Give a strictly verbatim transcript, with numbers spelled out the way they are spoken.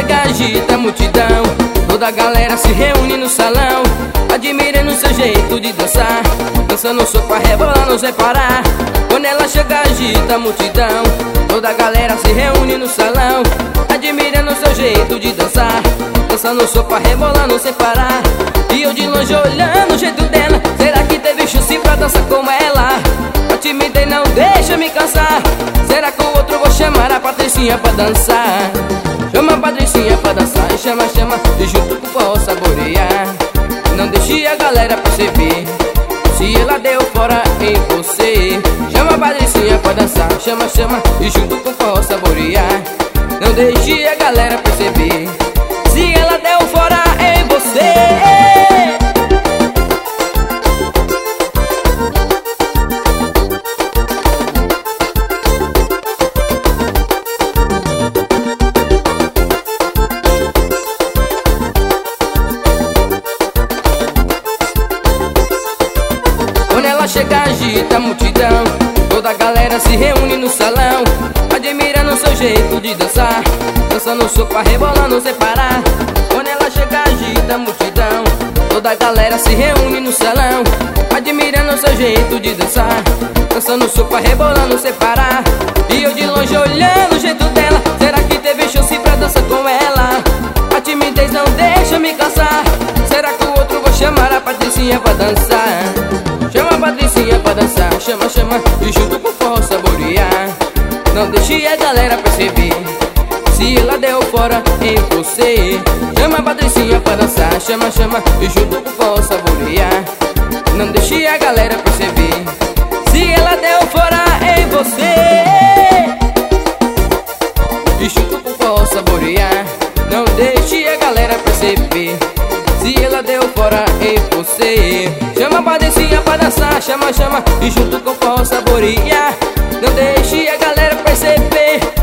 chega, agita a multidão. Toda a galera se reúne no salão, admirando seu jeito de dançar, dançando sopa, rebolando sem parar. Quando ela chega, agita a multidão. Toda a galera se reúne no salão, admirando seu jeito de dançar, dançando sopa, rebolando sem parar. E eu de longe olhando o jeito dela, será que teve chance pra dançar como ela? A timidez não deixa me cansar. Será que o outro vou chamar a Patricinha pra dançar? Chama a Patricinha pra dançar, e chama, chama, e junto com o forró saborear. Não deixe a galera perceber se ela deu fora em você. Chama a Patricinha pra dançar, chama, chama, e junto com o forró saborear. Não deixe a galera perceber se ela deu fora em você. Quando ela chega, agita a multidão. Toda a galera se reúne no salão, admirando seu jeito de dançar, dançando sopa, rebolando sem parar. Quando ela chega, agita a multidão. Toda a galera se reúne no salão, admirando seu jeito de dançar, dançando sopa, rebolando sem parar. E eu de longe olhando o jeito dela, será que teve chance pra dançar com ela? A timidez não deixa me cansar. Será que o outro vou chamar a Patricinha pra dançar? Chama a Patricinha pra dançar, chama, chama, e junto com o forró saborear. Não deixe a galera perceber se ela deu fora em você. Chama a Patricinha pra dançar, chama, chama, e junto com o forró saborear. Não deixe a galera perceber se ela deu fora em você. E junto com o forró saborear. Não deixe a galera perceber se ela deu fora em você. Chama a Patricinha pra dançar, chama, chama, e junto com o forró saborear. Não deixe a galera perceber